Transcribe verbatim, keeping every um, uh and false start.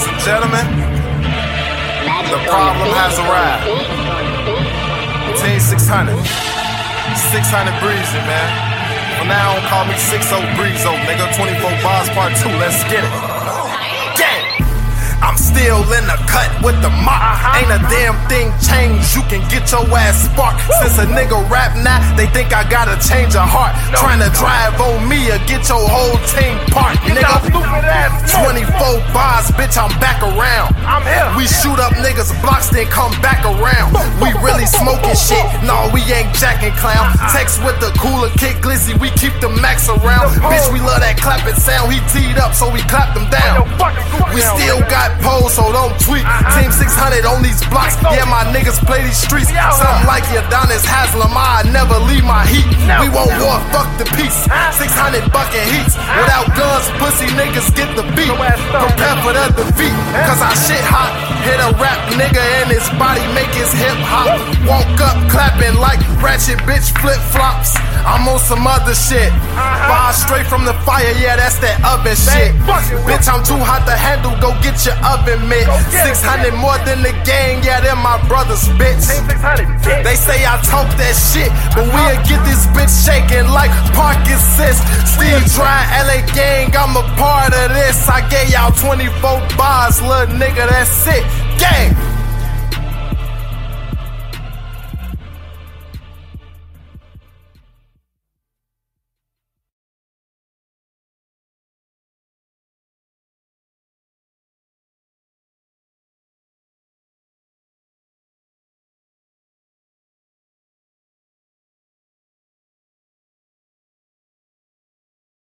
Ladies and gentlemen, the problem has arrived. Team six hundred. six hundred Breezy, man. From now on, call me six oh Breezo, nigga. twenty-four bars part two, let's get it. Gang! I'm still in the cut with the mop. Ain't a damn thing changed, you can get your ass sparked. Since a nigga rap now, they think I gotta change a heart. Trying to drive on me or get your whole team parked, nigga. twenty-four bars, bitch, I'm back around. I'm here. We shoot up niggas' blocks, then come back around. We really smoking shit, no, we ain't jacking clown. Text with the cooler kick glizzy, we keep the max around. Bitch, we love that clapping sound, he teed up, so we clapped him down. We still got pose, so don't tweet. Team six hundred on these blocks. Yeah, my niggas play these streets. Something like Udonis Haslem, I never leave my heat. We won't war, fuck the peace. six hundred bucket heats. Without guns, pussy niggas get the beat. Prepare for the defeat, cause I shit hot. Hit a rap nigga and his body make his hip hop. Walk up clapping like ratchet bitch flip flops. I'm on some other shit. Fire straight from the fire, yeah, that's that oven shit. Bitch, I'm too hot to handle, go get your oven mitt. six hundred more than the gang, yeah, they're my brothers, bitch. They say I talk that shit, but we'll get this bitch shaking like Parkinson's. Steve Dry, L A gang, I'm a part of this. I gave y'all twenty-four bars, little nigga, that's it. Gang!